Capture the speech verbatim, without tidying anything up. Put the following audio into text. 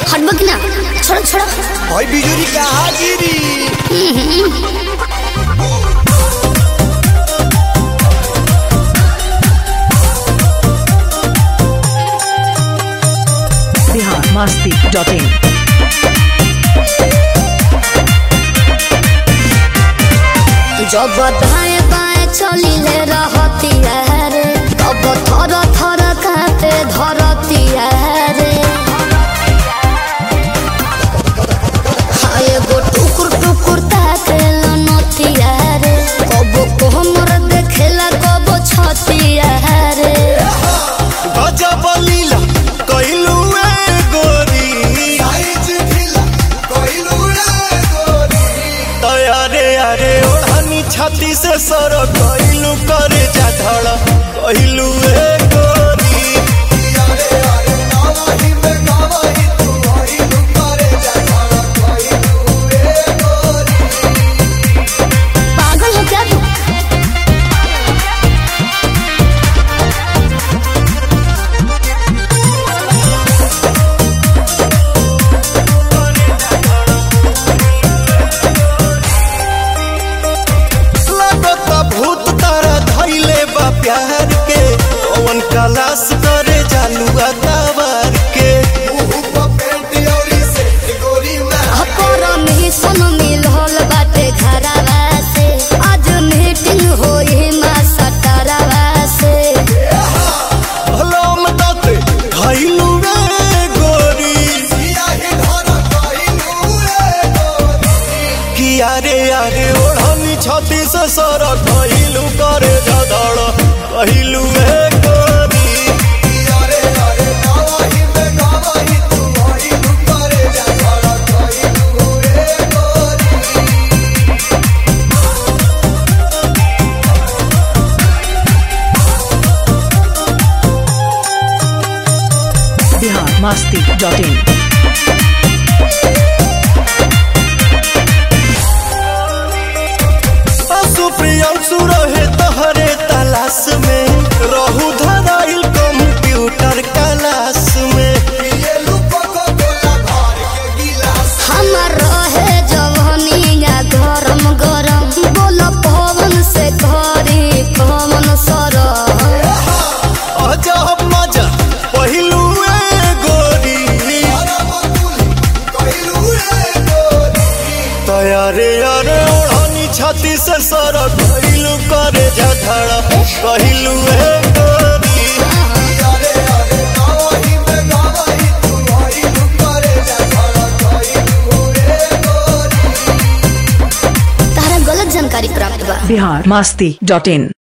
हटबो कि ना छोड़ो छोड़ो भाई बिजुरी कहाँ गिरी बिहार मस्ती डॉट इन। जब दाएं बाएं चली ले रहती है रे तब थर थर कांपे धरती है रे हाय गो टुकुर टुकुर ताके लनती है रे कब को हमर देखेला कब छती है रे गजब लीला कइलू ए गोरी साइज ढीला कइलू ए गोरी तयारे यारे ओढ़नी छाती से सर कइलू करे जा धड़ कइलू ए गोरी यारे यारे नावाही में गावाही तू कइलू करे जा धड़ कइलू ए गोरी पागल हो क्या तू भूत तारा धैले बा प्यार के कौन कलाश करे जालुआ तावार के अपरम ही सन मिलल बाटे घरवा से आज मीटिंग होई मा सटरवा से भलम तते धैलू रे गोरी कि यारे यारे ओढ़नी छाती से सर कइलू करे जा धड़ कइलू ए गोरी यारे यारे नावाही में गावाही तू कइलू करे जा धड़ कइलू ए गोरी बिहार मस्ती डॉट इन। प्रियांशु रहे तहरे तलाश में रहू धराइल कंप्यूटर क्लास में हमर रहे जवानिया गरम गरम बोल पवन से घरी कमन सरम अजब मजा पहिलू ए गोरी तयारे यारे ओढ़नी छाती से सर कइलू करे जा धड़ कइलू ए गोरी यारे यारे नावाही में गावाही तू कइलू करे जा धड़ कइलू ए गोरी तारा गलत जानकारी प्राप्त बा। बिहार मस्ती डॉट इन।